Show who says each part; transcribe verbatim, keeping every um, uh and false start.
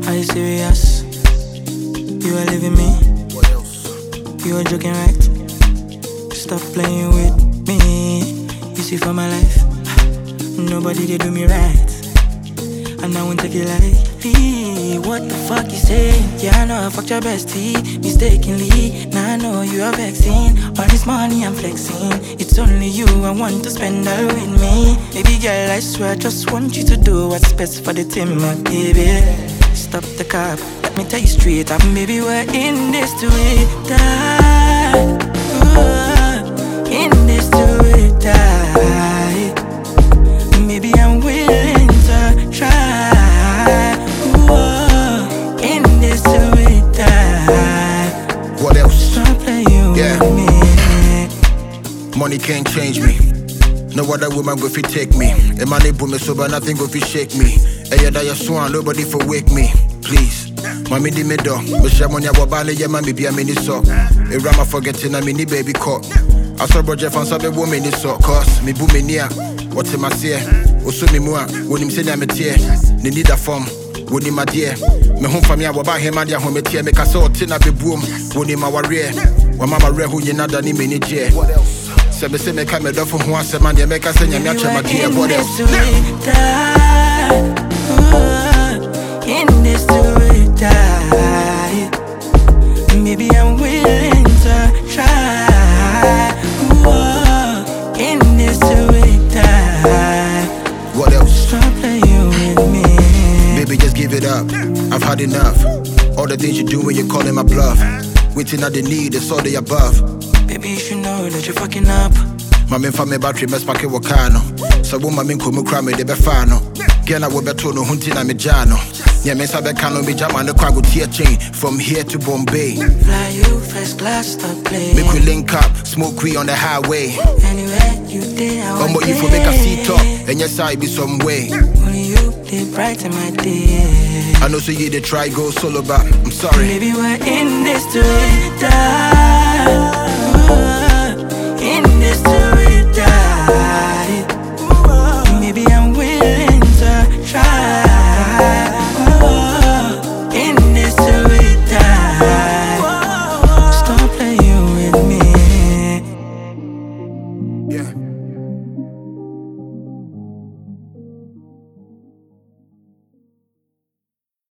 Speaker 1: Are you serious? You are leaving me?
Speaker 2: What else?
Speaker 1: You are joking, right? Stop playing with me. You see, for my life, nobody did do me right, and I won't take it lightly. What the fuck you say? Yeah, I know I fucked your bestie mistakenly. Now I know you are vexing. All this money I'm flexing, it's only you I want to spend all with me. Baby girl, I swear I just want you to do what's best for the team, my baby. Stop the cap, let me tell you straight up, baby, we're in this to it die. Ooh, in this to it die. Maybe I'm willing to try. Ooh, in this to it die.
Speaker 2: What else?
Speaker 1: Stop playing
Speaker 2: Yeah.
Speaker 1: with me.
Speaker 2: Money can't change me. No other woman go fi take me. A man able me sober, nothing go fi shake me. A yada ya swan, nobody for wake me. Please, mommy di me do. Me share money wabale ye mami be a mini so. A rama forgetting a mini baby caught. I saw Roger fan sabe woman ni so. Cause me boom me near. What's in my seer? Osu me mua. When him say na me tear. Ni need a form. When him my dear. Me home for me I waba him and ya home me tear. Me kasa otina be boom. When him my warrior. Wa mama re who ye nada ni me ni je. What else? Se me se me ka me do for who answer man. Ye me ka se nyame ache ma dear. What else?
Speaker 1: In this to it die. Maybe I'm willing to try. Whoa, in this to it die.
Speaker 2: What else?
Speaker 1: Stop playing with me.
Speaker 2: Baby, just give it up. I've had enough. All the things you do when you're calling my bluff. Waiting at the need, it's all the above.
Speaker 1: Baby, you should know that you're fucking up.
Speaker 2: My men for me battery mess pack it wakano. So woman min kumu crame de befano. Girl I will be told no hunting na me jano. Yeah, me sabe kano me jam and the crowd go tear chain from here to Bombay.
Speaker 1: Fly you first class, stop playing.
Speaker 2: Make we link up, smoke we on the highway.
Speaker 1: Anywhere you did, I
Speaker 2: Um,
Speaker 1: want
Speaker 2: but you for make a seat up, and yes I be some way.
Speaker 1: Only you did brighten my day.
Speaker 2: I know so you they try go solo, but I'm sorry.
Speaker 1: Maybe we're in this to die. In this to